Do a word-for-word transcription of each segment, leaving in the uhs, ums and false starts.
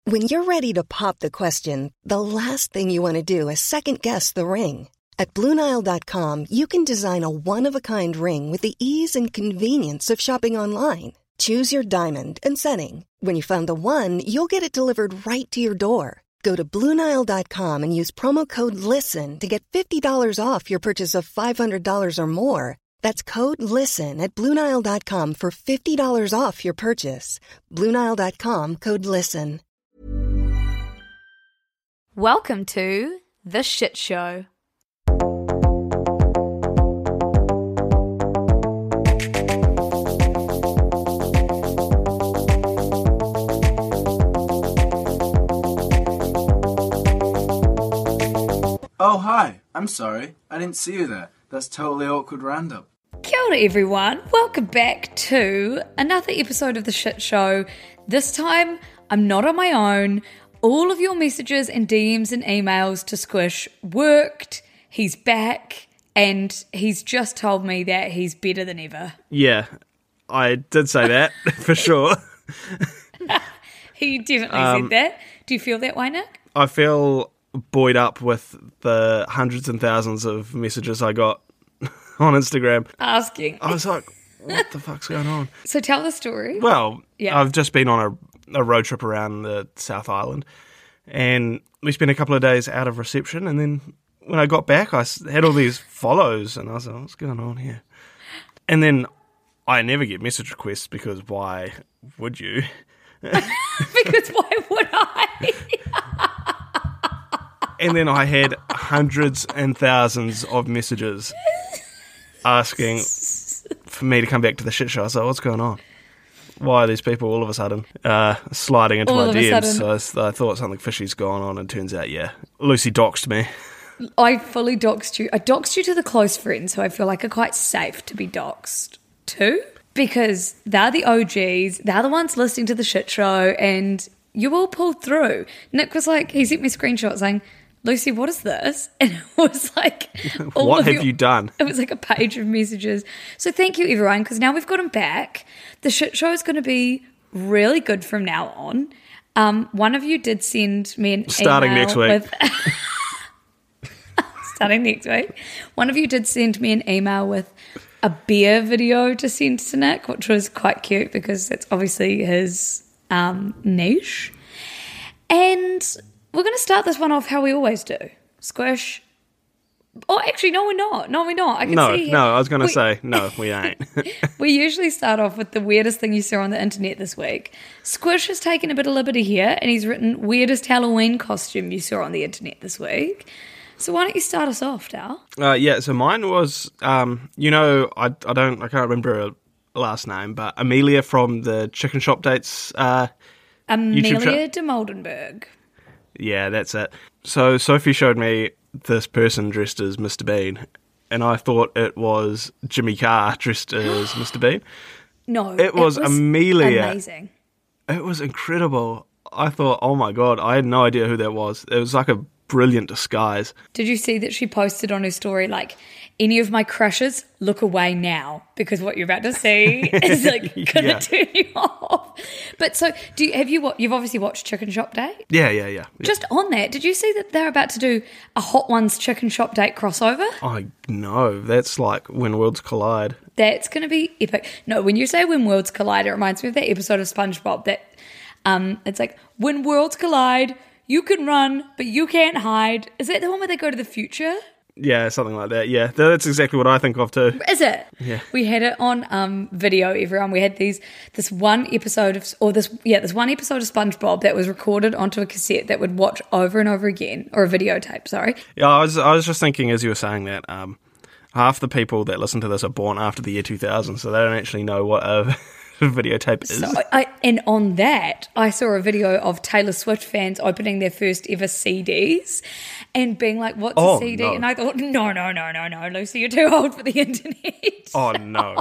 When you're ready to pop the question, the last thing you want to do is second-guess the ring. At Blue Nile dot com, you can design a one-of-a-kind ring with the ease and convenience of shopping online. Choose your diamond and setting. When you find the one, you'll get it delivered right to your door. Go to Blue Nile dot com and use promo code LISTEN to get fifty dollars off your purchase of five hundred dollars or more. That's code LISTEN at Blue Nile dot com for fifty dollars off your purchase. Blue Nile dot com, code LISTEN. Welcome to The Shit Show. Oh, hi. I'm sorry. I didn't see you there. That's totally awkward random. Kia ora everyone. Welcome back to another episode of The Shit Show. This time, I'm not on my own. All of your messages and D Ms and emails to Squish worked. He's back, and he's just told me that he's better than ever. Yeah, I did say that, for sure. He definitely Um, said that. Do you feel that way, Nick? I feel buoyed up with the hundreds and thousands of messages I got on Instagram. Asking. I was like, what the fuck's going on? So tell the story. Well, Yeah. I've just been on a, a road trip around the South Island, and we spent a couple of days out of reception, and then when I got back, I s- had all these follows, and I was like, what's going on here? And then I never get message requests, because why would you? Because why would I? And then I had hundreds and thousands of messages asking for me to come back to the shit show. I was like, what's going on? Why are these people all of a sudden uh, sliding into All my of a D Ms? sudden. So I, s- I thought something fishy's gone on, and turns out, yeah, Lucy doxed me. I fully doxed you. I doxed you to the close friends who I feel like are quite safe to be doxed to, because they're the O Gs, they're the ones listening to the shit show, and you all pulled through. Nick was like, he sent me screenshots saying, Lucy, what is this? And it was like, all What of have your- you done? It was like a page of messages. So thank you, everyone, because now we've got him back. The shit show is going to be really good from now on. Um, one of you did send me an Starting email next week. with starting next week. One of you did send me an email with a beer video to send to Nick, which was quite cute because it's obviously his um, niche. And we're going to start this one off how we always do. Squish. Oh, actually, no, we're not. No, we're not. I can No, see no, I was going to we- say, no, we ain't. We usually start off with the weirdest thing you saw on the internet this week. Squish has taken a bit of liberty here, and he's written weirdest Halloween costume you saw on the internet this week. So why don't you start us off, Dal? Uh, yeah, so mine was, um, you know, I, I don't, I can't remember her last name, but Amelia from the Chicken Shop Dates. Uh, YouTube show? Amelia de Moldenberg. yeah, that's it. So Sophie showed me this person dressed as Mister Bean, and I thought it was Jimmy Carr dressed as Mister Bean. No, It was Amelia. Amazing. It was incredible. I thought, oh my God, I had no idea who that was. It was like a brilliant disguise. Did you see that she posted on her story, like, any of my crushes, look away now, because what you're about to see is, like, going to Yeah. turn you off. But so, do you, have you, wa- you've obviously watched Chicken Shop Date? Yeah, yeah, yeah. yeah. Just on that, did you see that they're about to do a Hot Ones Chicken Shop Date crossover? I know. That's like When Worlds Collide. That's going to be epic. No, when you say When Worlds Collide, it reminds me of that episode of SpongeBob that um, it's like, when worlds collide, you can run, but you can't hide. Is that the one where they go to the future? Yeah, something like that. Yeah, that's exactly what I think of too. Is it? Yeah. We had it on um, video, everyone. We had these this one episode of, or this, yeah, this one episode of SpongeBob that was recorded onto a cassette that would watch over and over again, or a videotape, sorry. Yeah, I was I was just thinking as you were saying that, um, half the people that listen to this are born after the year two thousand, so they don't actually know what a videotape is. So I, and on that, I saw a video of Taylor Swift fans opening their first ever C Ds and being like, what's Oh, a C D? no. And I thought, no, no, no, no, no, Lucy, you're too old for the internet. Oh no!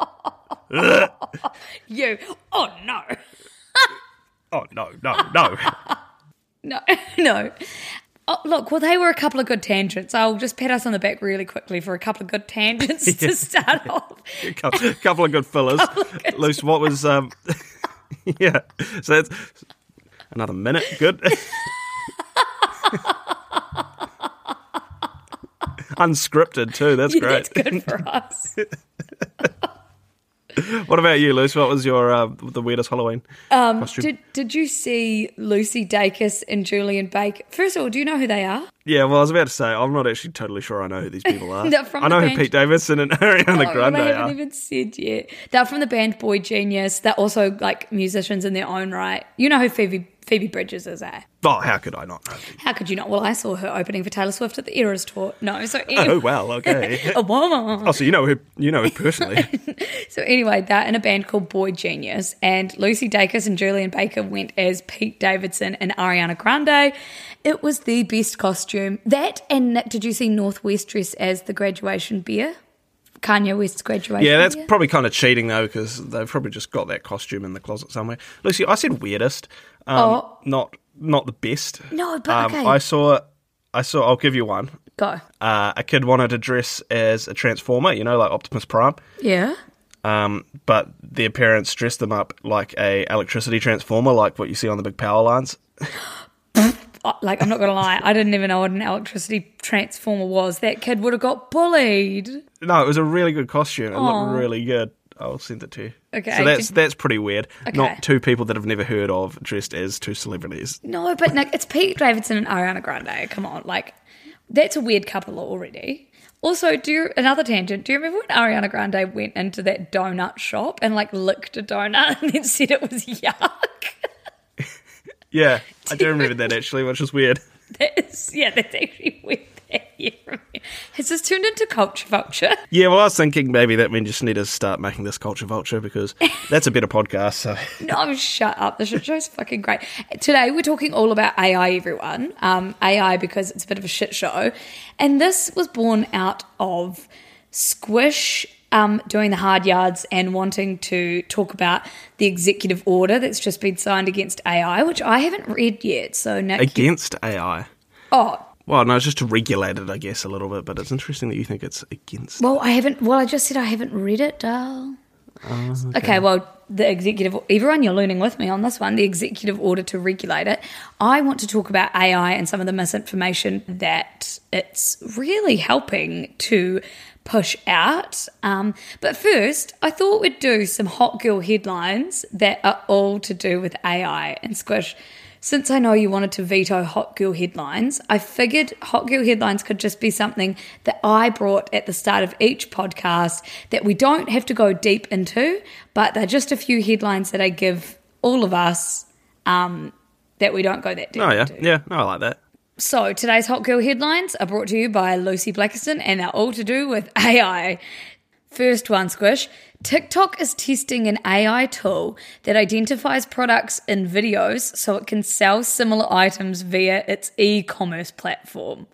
You, oh no. Oh no! No! No! No, no. Oh, look, well, they were a couple of good tangents. I'll just pat us on the back really quickly for a couple of good tangents to start off. A couple, couple of good fillers. Luce, what was um? yeah. So it's Another minute, good. Unscripted too, that's Yeah, great. that's good for us. What about you, Luce? What was your uh, the weirdest Halloween Um, costume? did Did you see Lucy Dacus and Julian Baker? First of all, do you know who they are? Yeah, well, I was about to say, I'm not actually totally sure I know who these people are. They're from I know the who band- Pete Davidson and Ariana Oh, Grande they haven't are. even said yet. They're from the band Boy Genius. They're also like musicians in their own right. You know who Phoebe Phoebe Bridgers is, eh? Oh, how could I not know? How could you not? Well, I saw her opening for Taylor Swift at the Eras tour. No, so Oh, anyway. well, okay. A woman. Oh, so you know who you know her personally. So anyway, they're in a band called Boy Genius, and Lucy Dacus and Julian Baker went as Pete Davidson and Ariana Grande. It was the best costume. That and Nick, did you see Northwest dress as the graduation beer? Kanye West's graduation Yeah, that's beer? probably kind of cheating though, because they've probably just got that costume in the closet somewhere. Lucy, I said weirdest, um, Oh. not not the best. No, but um, okay. I saw, I saw. I'll give you one. Go. Uh, a kid wanted to dress as a Transformer, you know, like Optimus Prime. Yeah. Um, but their parents dressed them up like a electricity transformer, like what you see on the big power lines. Oh, like, I'm not going to lie, I didn't even know what an electricity transformer was. That kid would have got bullied. No, it was a really good costume. It Aw. looked really good. I'll send it to you. Okay. So that's that's pretty weird. Okay. Not two people that have never heard of dressed as two celebrities. No, but Nick, it's Pete Davidson and Ariana Grande. Come on, like, that's a weird couple already. Also, do you, another tangent, do you remember when Ariana Grande went into that donut shop and, like, licked a donut and then said it was yuck? Yeah, I do remember that actually, which is weird. That is, yeah, that's actually weird. Yeah, from me. Has this turned into culture vulture? Yeah, well, I was thinking maybe that we just need to start making this culture vulture because that's a better podcast. So No, shut up. The shit show's fucking great. Today we're talking all about A I, everyone. Um, A I because it's a bit of a shit show. And this was born out of Squish um, doing the hard yards and wanting to talk about the executive order that's just been signed against A I, which I haven't read yet. So Nick, against A I. oh, Well, no, it's just to regulate it, I guess, a little bit. But it's interesting that you think it's against. well, I haven't. Well, I just said I haven't read it, Dal. okay. okay, well, the executive, everyone, you're learning with me on this one, the executive order to regulate it. I want to talk about A I and some of the misinformation that it's really helping to push out. Um, but first, I thought we'd do some hot girl headlines that are all to do with A I and Squish. Since I know you wanted to veto hot girl headlines, I figured hot girl headlines could just be something that I brought at the start of each podcast that we don't have to go deep into, but they're just a few headlines that I give all of us um, that we don't go that deep Oh, yeah. into. Yeah, no, I like that. So today's hot girl headlines are brought to you by Lucy Blackiston and are all to do with A I. First one, Squish. TikTok is testing an A I tool that identifies products in videos so it can sell similar items via its e-commerce platform.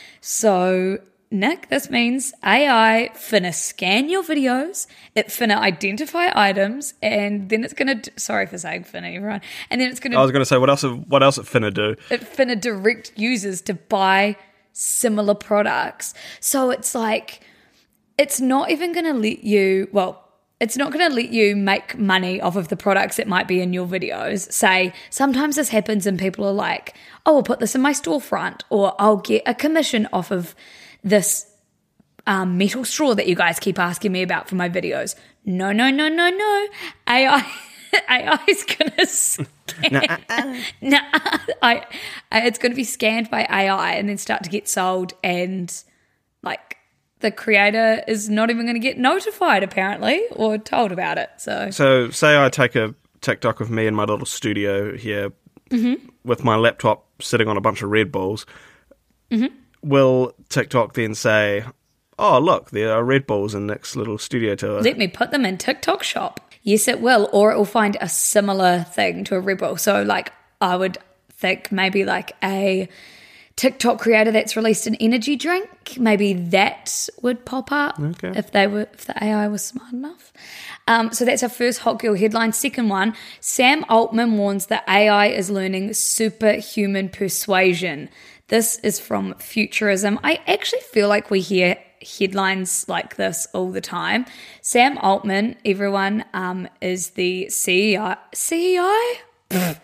So, Nick, this means A I finna scan your videos, it finna identify items, and then it's gonna, d- sorry for saying finna, everyone, and then it's gonna, I was going to say, what else? What else it finna do? it finna direct users to buy similar products. So it's like, it's not even going to let you, well, it's not going to let you make money off of the products that might be in your videos. Say, sometimes this happens and people are like, oh, I'll put this in my storefront, or I'll get a commission off of this um, metal straw that you guys keep asking me about for my videos. No, no, no, no, no. A I, A I is going to scan. Nah, I, I, it's going to be scanned by A I and then start to get sold, and like, the creator is not even going to get notified, apparently, or told about it. So, So, say I take a TikTok of me in my little studio here Mm-hmm. with my laptop sitting on a bunch of Red Bulls. Mm-hmm. Will TikTok then say, oh, look, there are Red Bulls in Nick's little studio tour? let me put them in TikTok shop. Yes, it will, or it will find a similar thing to a Red Bull. So, like, I would think maybe like a TikTok creator that's released an energy drink, maybe that would pop up Okay. if they were, if the A I was smart enough. Um, so that's our first hot girl headline. Second one, Sam Altman warns that A I is learning superhuman persuasion. This is from Futurism. I actually feel like we hear headlines like this all the time. Sam Altman, everyone, um, is the C E O, C E O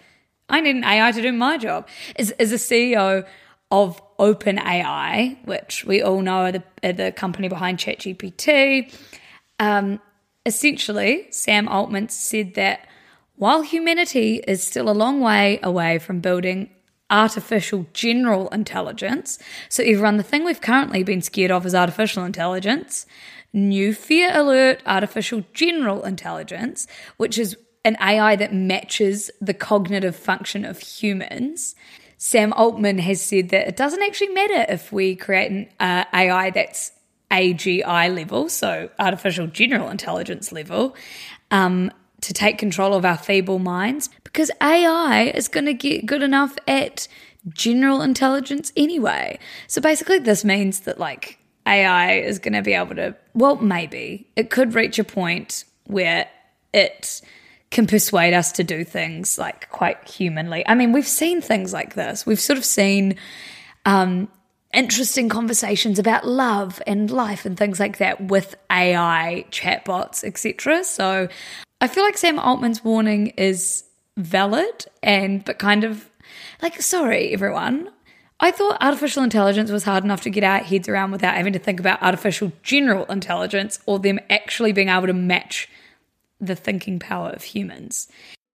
I need an A I to do my job. As, as a C E O of OpenAI, which we all know are the, are the company behind ChatGPT, um, essentially Sam Altman said that while humanity is still a long way away from building artificial general intelligence, so everyone, the thing we've currently been scared of is artificial intelligence, new fear alert, artificial general intelligence, which is an A I that matches the cognitive function of humans. Sam Altman has said that it doesn't actually matter if we create an uh, A I that's A G I level, so artificial general intelligence level, um, to take control of our feeble minds, because A I is going to get good enough at general intelligence anyway. So basically this means that like A I is going to be able to, well, maybe it could reach a point where it can persuade us to do things like quite humanly. I mean, we've seen things like this. We've sort of seen um, interesting conversations about love and life and things like that with A I chatbots, et cetera. So I feel like Sam Altman's warning is valid and but kind of like, sorry, everyone. I thought artificial intelligence was hard enough to get our heads around without having to think about artificial general intelligence or them actually being able to match the thinking power of humans.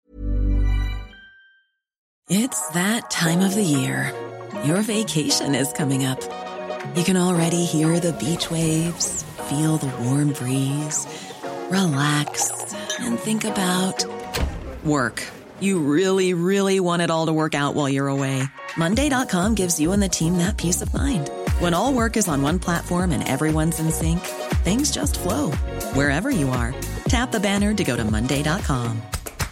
It's that time of the year. Your vacation is coming up. You can already hear the beach waves, feel the warm breeze, relax, and think about work. You really, really want it all to work out while you're away. Monday dot com gives you and the team that peace of mind. When all work is on one platform and everyone's in sync, things just flow. Wherever you are, tap the banner to go to Monday dot com.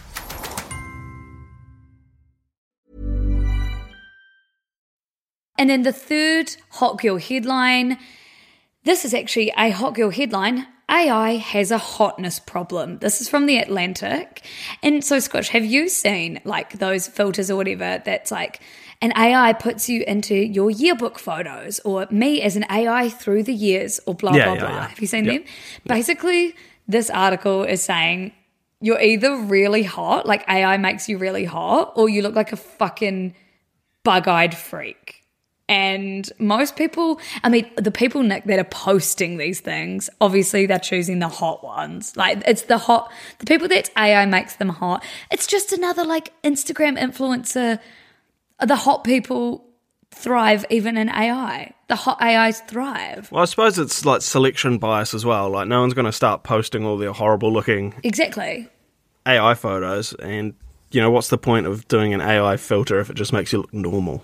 And then the third Hot Girl headline, this is actually a Hot Girl headline. A I has a hotness problem. This is from The Atlantic. And so, Squash, have you seen like those filters or whatever that's like an A I puts you into your yearbook photos, or me as an A I through the years, or blah, Yeah, blah, yeah, blah. yeah. Have you seen Yeah. them? Basically, this article is saying you're either really hot, like A I makes you really hot, or you look like a fucking bug-eyed freak. And most people, I mean, the people, Nick, that are posting these things, obviously they're choosing the hot ones. Like, it's the hot, the people that A I makes them hot. It's just another, like, Instagram influencer. The hot people thrive even in A I. The hot A Is thrive. Well, I suppose it's like selection bias as well. Like, no one's going to start posting all their horrible-looking Exactly. A I photos. And, you know, what's the point of doing an A I filter if it just makes you look normal?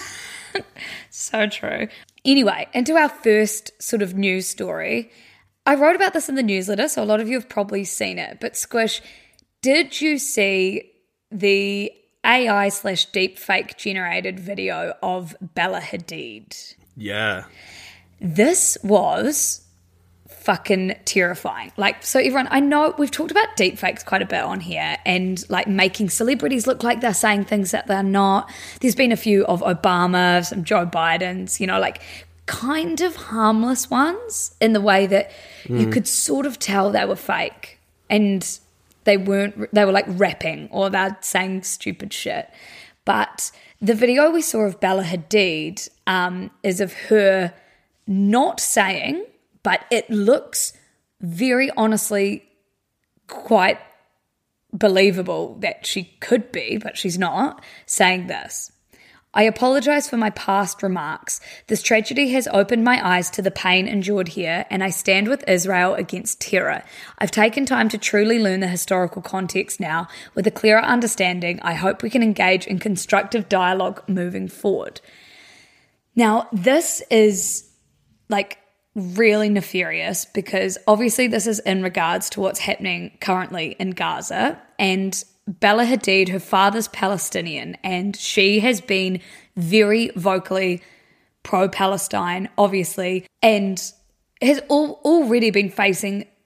So true. Anyway, into our first sort of news story. I wrote about this in the newsletter, so a lot of you have probably seen it. But Squish, did you see the A I slash deep fake generated video of Bella Hadid? Yeah. This was fucking terrifying. Like, so everyone, I know we've talked about deepfakes quite a bit on here and like making celebrities look like they're saying things that they're not. There's been a few of Obama, some Joe Bidens, you know, like kind of harmless ones in the way that mm. you could sort of tell they were fake and they weren't, they were like rapping or they're saying stupid shit. But the video we saw of Bella Hadid um, is of her not saying, but it looks very honestly quite believable that she could be, but she's not, saying this. I apologize for my past remarks. This tragedy has opened my eyes to the pain endured here, and I stand with Israel against terror. I've taken time to truly learn the historical context now. With a clearer understanding, I hope we can engage in constructive dialogue moving forward. Now, this is like really nefarious because obviously this is in regards to what's happening currently in Gaza, and Bella Hadid, her father's Palestinian, and she has been very vocally pro-Palestine, obviously, and has al- already been facing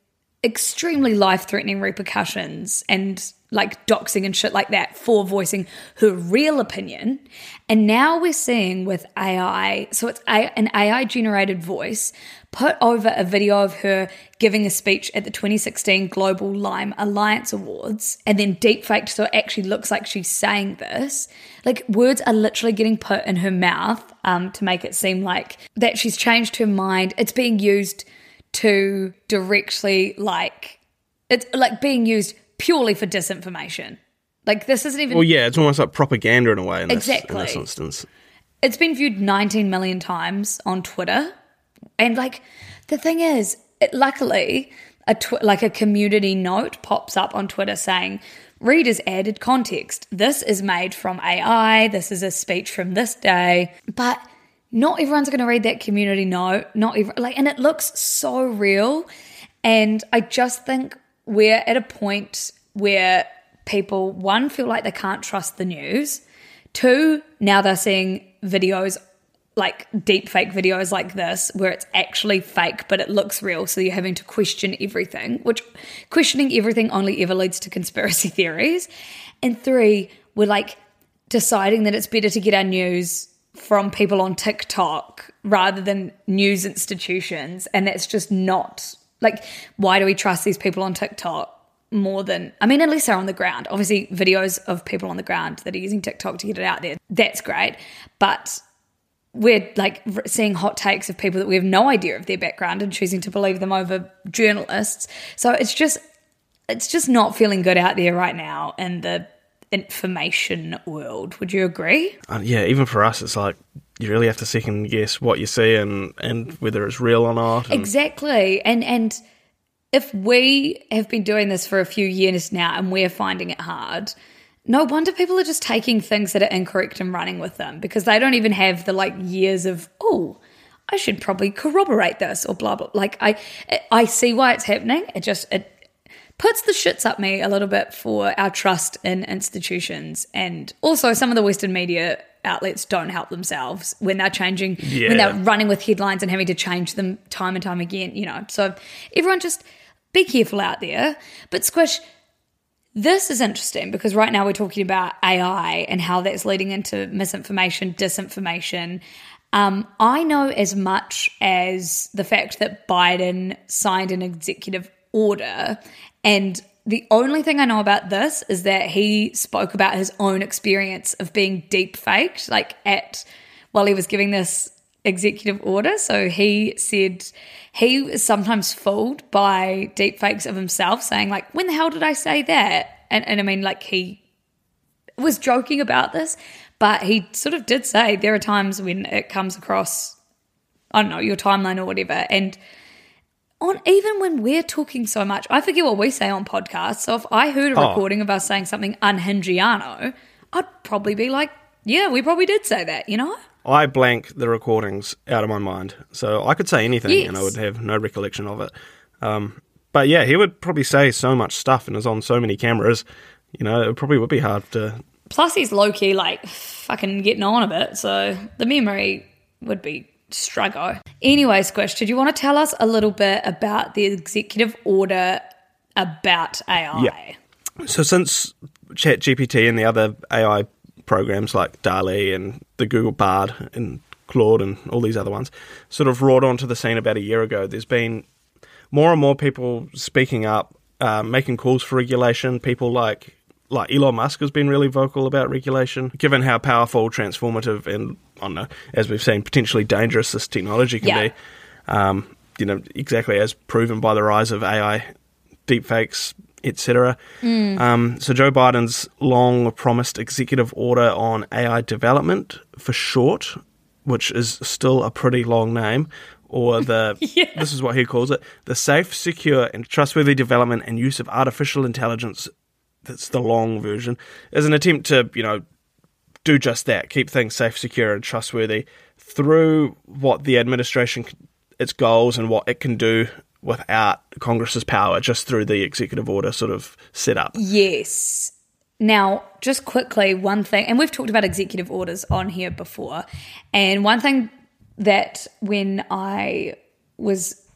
extremely life-threatening repercussions and like doxing and shit like that for voicing her real opinion. And now we're seeing with A I, so it's a, an A I-generated voice put over a video of her giving a speech at the twenty sixteen Global Lyme Alliance Awards and then deepfaked so it actually looks like she's saying this. Like, words are literally getting put in her mouth um, to make it seem like that she's changed her mind. It's being used to directly, like, it's like being used purely for disinformation. Like, this isn't even... Well, yeah, it's almost like propaganda in a way in this, exactly. in this instance. It's been viewed nineteen million times on Twitter. And, like, the thing is, it, luckily, a tw- like a community note pops up on Twitter saying, readers added context. This is made from A I. This is a speech from this day. But not everyone's going to read that community note. Not every, like, and it looks so real. And I just think we're at a point where people, one, feel like they can't trust the news. Two, now they're seeing videos, like deep fake videos like this, where it's actually fake, but it looks real. So you're having to question everything, which questioning everything only ever leads to conspiracy theories. And three, we're like deciding that it's better to get our news from people on TikTok rather than news institutions. And that's just not... Like, why do we trust these people on TikTok more than, I mean, unless they're on the ground. Obviously, videos of people on the ground that are using TikTok to get it out there, that's great. But we're, like, seeing hot takes of people that we have no idea of their background and choosing to believe them over journalists. So it's just, it's just not feeling good out there right now in the information world. Would you agree? Uh, yeah, even for us, it's like, you really have to second guess what you see and, and whether it's real or not. And exactly. And and if we have been doing this for a few years now and we're finding it hard, no wonder people are just taking things that are incorrect and running with them because they don't even have the like years of, oh, I should probably corroborate this or blah, blah. Like I, I see why it's happening. It just, it puts the shits up me a little bit for our trust in institutions. And also some of the Western media outlets don't help themselves when they're changing, yeah. when they're running with headlines and having to change them time and time again, you know. So everyone just be careful out there. But Squish, this is interesting because right now we're talking about A I and how that's leading into misinformation, disinformation. Um, I know as much as the fact that Biden signed an executive order, and the only thing I know about this is that he spoke about his own experience of being deep faked, like at while he was giving this executive order. So he said he is sometimes fooled by deep fakes of himself, saying like, "When the hell did I say that?" And and I mean, like he was joking about this, but he sort of did say there are times when it comes across, I don't know, your timeline or whatever, and on even when we're talking so much, I forget what we say on podcasts. So if I heard a oh. recording of us saying something unhingiano, I'd probably be like, yeah, we probably did say that, you know? I blank the recordings out of my mind. So I could say anything yes. and I would have no recollection of it. Um, but yeah, he would probably say so much stuff and is on so many cameras, you know, it probably would be hard to... Plus he's low-key like fucking getting on a bit, so the memory would be... struggle. Anyway, Squish, did you want to tell us a little bit about the executive order about A I? Yeah. So since ChatGPT and the other A I programs like DALL-E and the Google Bard and Claude and all these other ones sort of roared onto the scene about a year ago, there's been more and more people speaking up, uh, making calls for regulation. People like Like Elon Musk has been really vocal about regulation, given how powerful, transformative, and I don't know, as we've seen, potentially dangerous this technology can yeah. be. Um, you know, exactly as proven by the rise of A I, deepfakes, et cetera. Mm. Um, so Joe Biden's long-promised executive order on A I development, for short, which is still a pretty long name, or the yeah. this is what he calls it, the safe, secure, and trustworthy development and use of artificial intelligence. That's the long version, is an attempt to, you know, do just that, keep things safe, secure, and trustworthy through what the administration, its goals, and what it can do without Congress's power, just through the executive order sort of setup. Yes. Now, just quickly, one thing, and we've talked about executive orders on here before, and one thing that when I was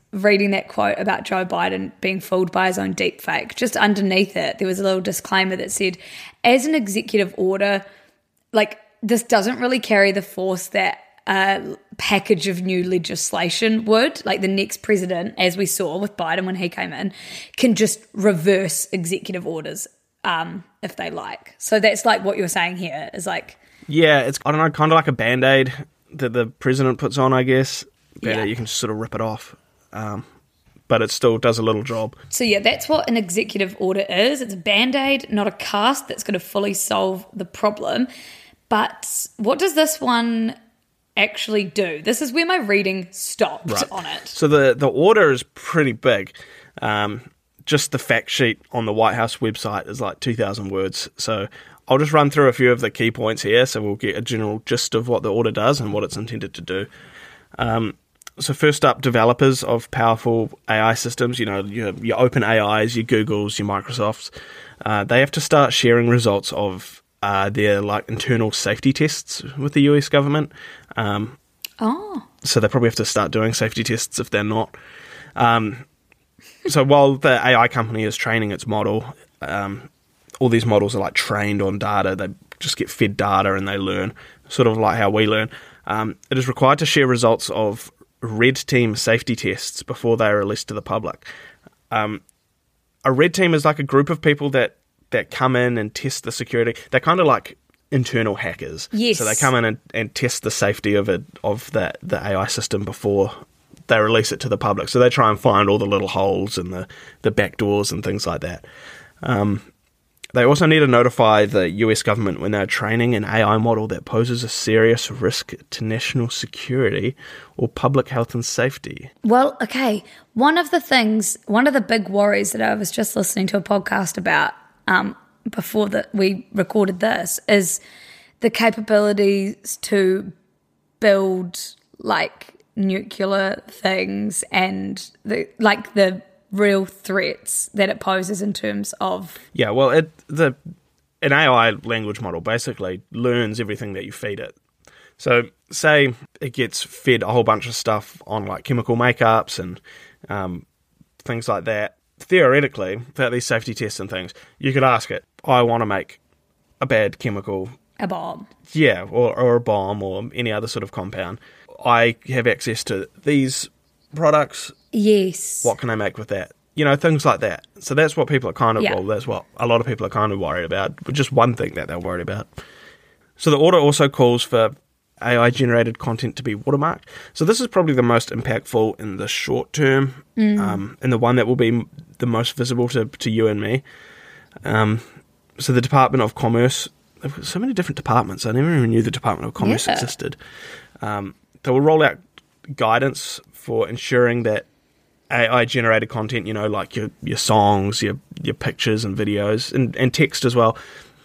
reading that quote about Joe Biden being fooled by his own deepfake, just underneath it, there was a little disclaimer that said, as an executive order, like this doesn't really carry the force that a package of new legislation would. Like the next president, as we saw with Biden when he came in, can just reverse executive orders um, if they like. So that's like what you're saying here is like... Yeah, it's, I don't know, kind of like a Band-Aid that the president puts on, I guess. Band-Aid, Yeah. you can just sort of rip it off. Um, but it still does a little job. So yeah, that's what an executive order is. It's a Band-Aid, not a cast that's going to fully solve the problem. But what does this one actually do? This is where my reading stopped Right. on it. So the, the order is pretty big. Um, just the fact sheet on the White House website is like two thousand words. So I'll just run through a few of the key points here so we'll get a general gist of what the order does and what it's intended to do. Um, so first up, developers of powerful A I systems, you know, your, your open A Is, your Googles, your Microsofts, uh, they have to start sharing results of uh, their like internal safety tests with the U S government. Um, Oh. so they probably have to start doing safety tests if they're not. Um, so while the A I company is training its model, um, all these models are like trained on data. They just get fed data and they learn, sort of like how we learn. Um, it is required to share results of red team safety tests before they are released to the public. Um, a red team is like a group of people that, that come in and test the security. They're kind of like internal hackers. Yes. So they come in and, and test the safety of it of the, the A I system before they release it to the public. So they try and find all the little holes and the, the backdoors and things like that. Um, They also need to notify the U S government when they're training an A I model that poses a serious risk to national security or public health and safety. Well, okay. One of the things, one of the big worries that I was just listening to a podcast about um, before that we recorded this is the capabilities to build like nuclear things and the like the real threats that it poses in terms of... Yeah, well, it the an A I language model basically learns everything that you feed it. So say it gets fed a whole bunch of stuff on like chemical makeups and um, things like that. Theoretically, without these safety tests and things, you could ask it, I want to make a bad chemical... A bomb. Yeah, or, or a bomb or any other sort of compound. I have access to these products. Yes. What can I make with that? You know, things like that. So that's what people are kind of, Yeah. well, that's what a lot of people are kind of worried about. But just one thing that they're worried about. So the order also calls for A I-generated content to be watermarked. So this is probably the most impactful in the short term, um, and the one that will be the most visible to, to you and me. Um, so the Department of Commerce, they've got so many different departments. I never even knew the Department of Commerce Yeah. existed. Um, they will roll out guidance for ensuring that A I-generated content, you know, like your your songs, your your pictures and videos, and, and text as well,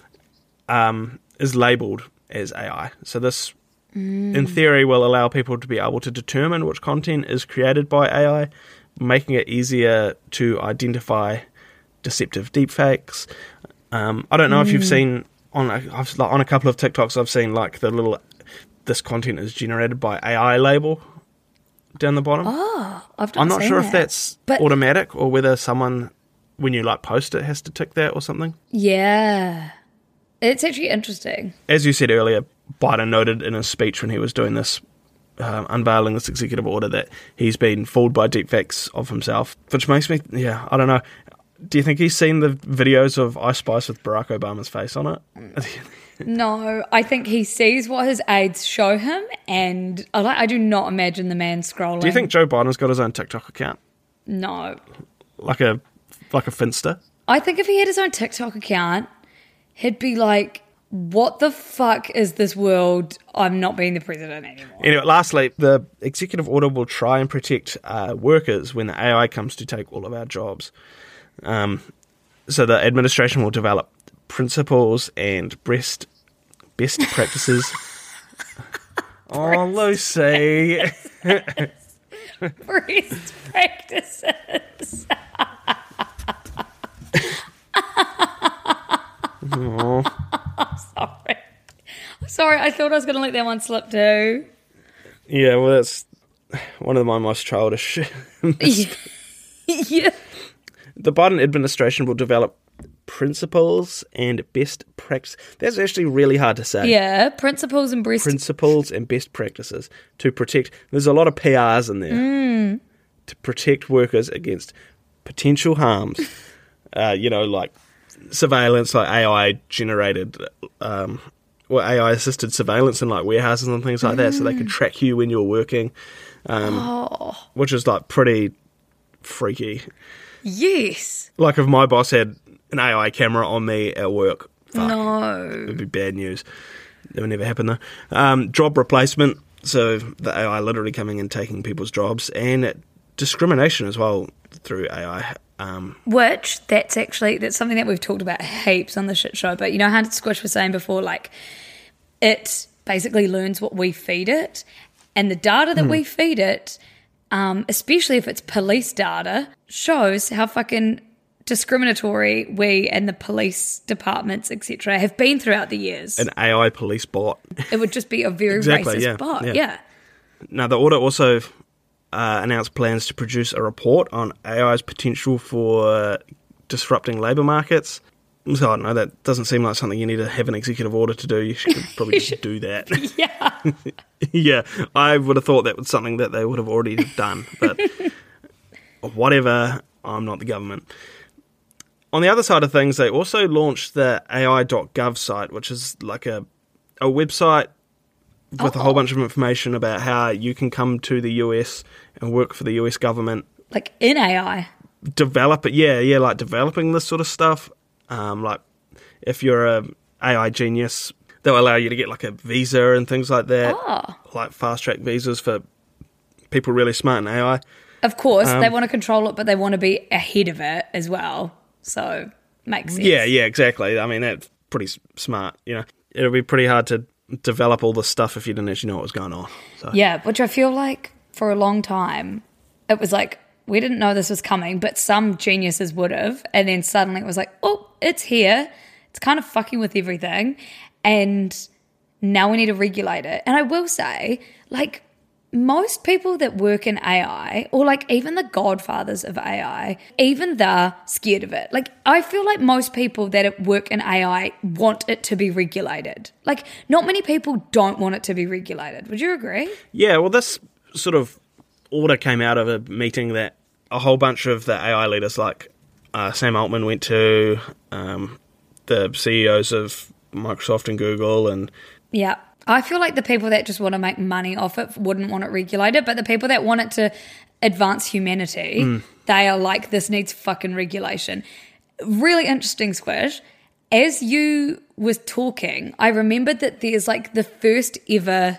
um, is labelled as A I. So this, mm. in theory, will allow people to be able to determine which content is created by A I, making it easier to identify deceptive deepfakes. Um, I don't know mm. if you've seen, on a, I've, like, on a couple of TikToks, I've seen like the little, this content is generated by A I label down the bottom. Oh, I've not I'm not seen sure that. if that's But- automatic or whether someone, when you like post it, has to tick that or something. Yeah. It's actually interesting. As you said earlier, Biden noted in his speech when he was doing this, uh, unveiling this executive order, that he's been fooled by deepfakes of himself, which makes me, yeah, I don't know. Do you think he's seen the videos of Ice Spice with Barack Obama's face on it? No, I think he sees what his aides show him, and I, like, I do not imagine the man scrolling. Do you think Joe Biden's got his own TikTok account? No. Like a like a Finsta? I think if he had his own TikTok account, he'd be like, what the fuck is this world? I'm not being the president anymore. Anyway, lastly, the executive order will try and protect uh, workers when the A I comes to take all of our jobs. Um, so the administration will develop principles and best best practices. Oh, Lucy. Breast practices. Oh. Sorry. I'm sorry, I thought I was going to let that one slip too. Yeah, well, that's one of my most childish. Yeah. The Biden administration will develop principles and best practice. That's actually really hard to say. Yeah, principles and breast. Principles and best practices to protect. There's a lot of P Rs in there Mm. to protect workers against potential harms. uh, you know, like surveillance, like A I generated, um, or A I assisted surveillance in like warehouses and things like that, so they could track you when you're working, um, Oh, which is like pretty freaky. yes. Like if my boss had an A I camera on me at work, fuck, No. it'd be bad news. That would never happen though. Um, job replacement, so the A I literally coming and taking people's jobs, and discrimination as well through A I. Um, Which, that's actually, that's something that we've talked about heaps on the shit show, but you know how Squish was saying before, like, it basically learns what we feed it, and the data that we feed it, um, especially if it's police data, shows how fucking discriminatory we and the police departments, et cetera, have been throughout the years. an A I police bot. It would just be a very Exactly, racist yeah, bot. yeah. Yeah. Now, the order also uh, announced plans to produce a report on A I's potential for disrupting labour markets. So, I don't know, that doesn't seem like something you need to have an executive order to do. You should probably just do that. Yeah. Yeah, I would have thought that was something that they would have already done. But whatever, I'm not the government. On the other side of things, they also launched the A I dot gov site, which is like a, a website with Oh. a whole bunch of information about how you can come to the U S and work for the U S government. Like in A I. Develop it, yeah, yeah, like developing this sort of stuff. Um, like if you're a A I genius, they'll allow you to get like a visa and things like that, Oh. like fast track visas for people really smart in A I. Of course, Um, they want to control it, but they want to be ahead of it as well. So, makes sense. Yeah, yeah, exactly. I mean, that's pretty s- smart. You know, it'll be pretty hard to develop all this stuff if you didn't actually know what was going on. So. Yeah, which I feel like for a long time, it was like, we didn't know this was coming, but some geniuses would have. And then suddenly it was like, oh, it's here. It's kind of fucking with everything. And now we need to regulate it. And I will say, like, most people that work in A I, or like even the godfathers of A I, even they're scared of it. Like, I feel like most people that work in A I want it to be regulated. Like, not many people don't want it to be regulated. Would you agree? Yeah, well, this sort of order came out of a meeting that a whole bunch of the A I leaders, like uh, Sam Altman, went to, um, the C E Os of Microsoft and Google, and Yeah. I feel like the people that just want to make money off it wouldn't want it regulated, but the people that want it to advance humanity, they are like, this needs fucking regulation. Really interesting, Squish. As you was talking, I remembered that there's like the first ever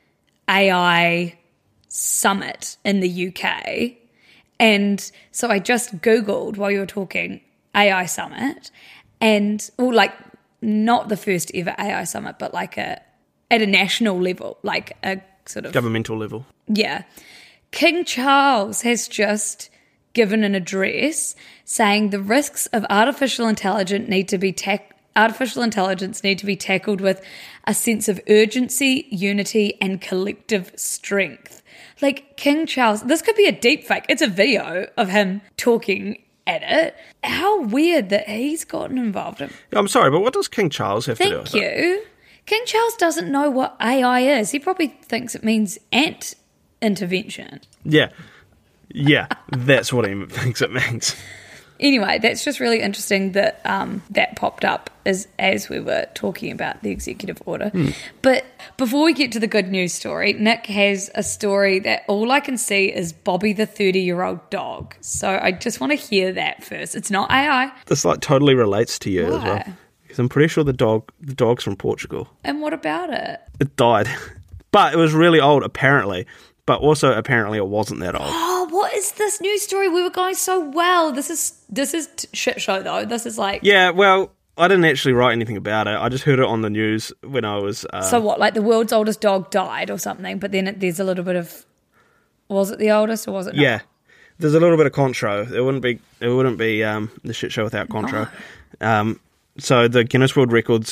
A I summit in the U K. And so I just Googled while you were talking A I summit, and, well, like, not the first ever A I summit, but like a, at a national level, like a sort of, governmental level. yeah. King Charles has just given an address saying the risks of artificial intelligence need to be tac- artificial intelligence need to be tackled with a sense of urgency, unity, and collective strength. Like, King Charles, this could be a deep fake. It's a video of him talking at it. How weird that he's gotten involved in. I'm sorry, but what does King Charles have to do with Thank it? you. King Charles doesn't know what A I is. He probably thinks it means ant intervention. Yeah. Yeah, that's what he thinks it means. Anyway, that's just really interesting that um, that popped up as as we were talking about the executive order. But before we get to the good news story, Nick has a story that all I can see is Bobby the thirty-year-old dog. So I just want to hear that first. It's not A I. This like totally relates to you as well. Why? Because I'm pretty sure the dog, the dog's from Portugal. And what about it? It died. But it was really old, apparently. But also, apparently, it wasn't that old. Oh, what is this news story? We were going so well. This is this is t- shit show though. This is like Yeah, well, I didn't actually write anything about it. I just heard it on the news when I was... Uh, so what? Like the world's oldest dog died or something? But then it, there's a little bit of was it the oldest or was it not? yeah. There's a little bit of contro. It wouldn't be It wouldn't be um, the shit show without contro. Um, so the Guinness World Records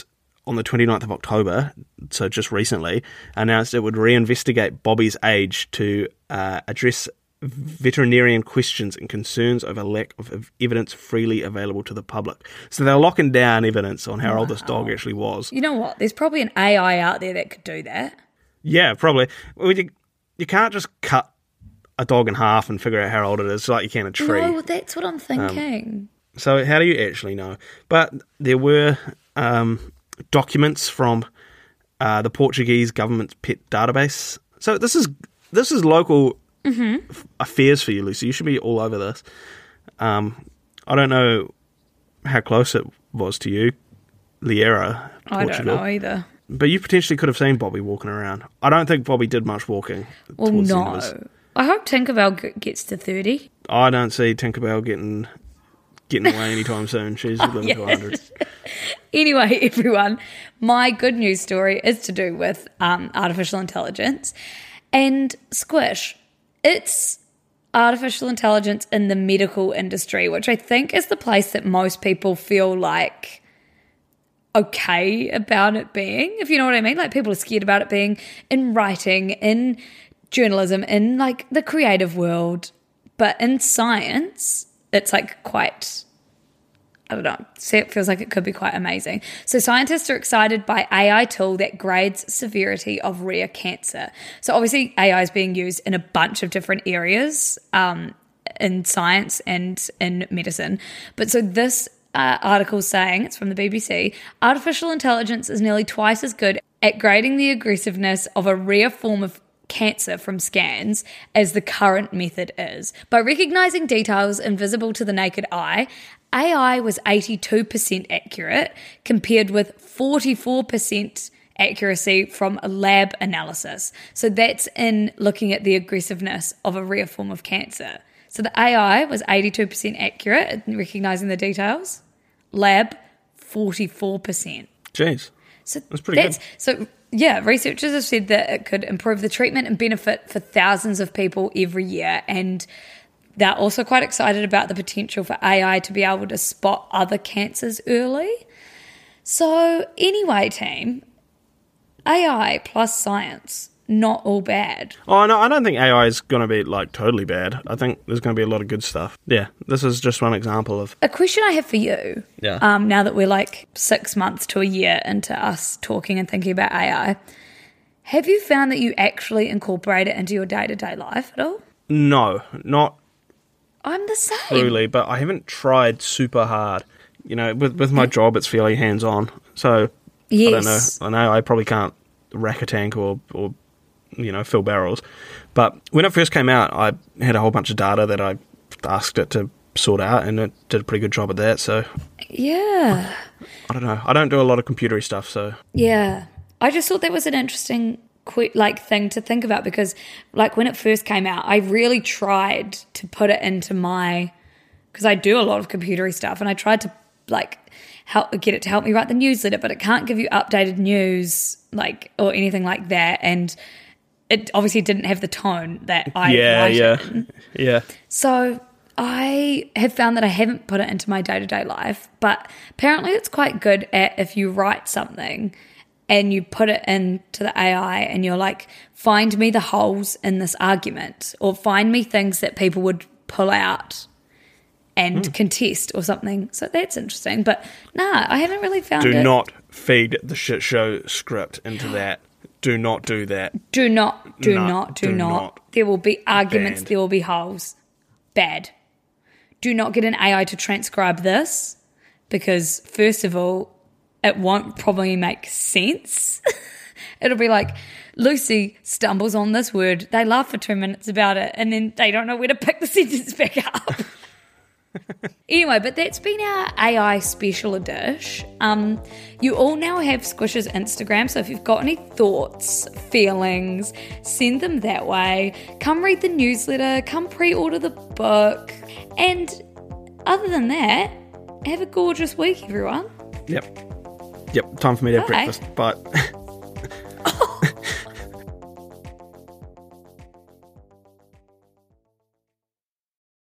on the twenty-ninth of October, so just recently, announced it would reinvestigate Bobby's age to uh, address veterinarian questions and concerns over lack of evidence freely available to the public. So they're locking down evidence on how wow. old this dog actually was. You know what? There's probably an A I out there that could do that. Yeah, probably. Well, you, you can't just cut a dog in half and figure out how old it is like you can a tree. No, that's what I'm thinking. Um, so how do you actually know? But there were um, documents from uh, the Portuguese government's pet database. So this is this is local mm-hmm. f- affairs for you, Lucy. You should be all over this. Um, I don't know how close it was to you, Liera, Portugal. I don't know either. But you potentially could have seen Bobby walking around. I don't think Bobby did much walking. Well, towards no. The end of his... I hope Tinkerbell g- gets to thirty. I don't see Tinkerbell getting getting away anytime soon. She's living yes. to one hundred. Anyway, everyone, my good news story is to do with um, artificial intelligence and Squish. It's artificial intelligence in the medical industry, which I think is the place that most people feel like okay about it being, if you know what I mean. Like, people are scared about it being in writing, in journalism, in like the creative world, but in science it's like quite, I don't know, see, it feels like it could be quite amazing. So scientists are excited by A I tool that grades severity of rare cancer. So obviously A I is being used in a bunch of different areas um, in science and in medicine, but so this uh, article is saying, it's from the B B C, artificial intelligence is nearly twice as good at grading the aggressiveness of a rare form of cancer from scans as the current method is. By recognising details invisible to the naked eye, A I was eighty-two percent accurate compared with forty-four percent accuracy from a lab analysis. So that's in looking at the aggressiveness of a rare form of cancer. So the A I was eighty-two percent accurate at recognising the details. Lab, forty-four percent. Jeez. So that's pretty that's, good. So yeah, researchers have said that it could improve the treatment and benefit for thousands of people every year, and they're also quite excited about the potential for A I to be able to spot other cancers early. So anyway, team, A I plus science, not all bad. Oh, no, I don't think A I is going to be, like, totally bad. I think there's going to be a lot of good stuff. Yeah, this is just one example of... A question I have for you, yeah. um, now that we're, like, six months to a year into us talking and thinking about A I, have you found that you actually incorporate it into your day-to-day life at all? No, not I'm the same. truly, but I haven't tried super hard. You know, with, with my job, it's fairly hands-on, so yes. I don't know. I know I probably can't rack a tank or... or you know, fill barrels. But when it first came out, I had a whole bunch of data that I asked it to sort out, and it did a pretty good job at that, so... Yeah. I don't know. I don't do a lot of computery stuff, so... Yeah. I just thought that was an interesting, like, thing to think about, because, like, when it first came out, I really tried to put it into my... Because I do a lot of computery stuff, and I tried to, like, help get it to help me write the newsletter, but it can't give you updated news, like, or anything like that, and... It obviously didn't have the tone that I yeah, write yeah, in. yeah. So I have found that I haven't put it into my day-to-day life, but apparently it's quite good at if you write something and you put it into the A I and you're like, find me the holes in this argument, or find me things that people would pull out and mm. contest or something. So that's interesting. But nah, I haven't really found do it. Do not feed the shit show script into that. Do not do that. Do not, do no, not, do, do not. not. There will be arguments, Banned. there will be holes. Bad. Do not get an A I to transcribe this, because first of all, it won't probably make sense. It'll be like, Lucy stumbles on this word, they laugh for two minutes about it, and then they don't know where to pick the sentence back up. Anyway, but that's been our A I special edition. Um, you all now have Squish's Instagram, so if you've got any thoughts, feelings, send them that way. Come read the newsletter, come pre-order the book, and other than that, have a gorgeous week, everyone. Yep. Yep, time for me to have Bye. breakfast. Bye.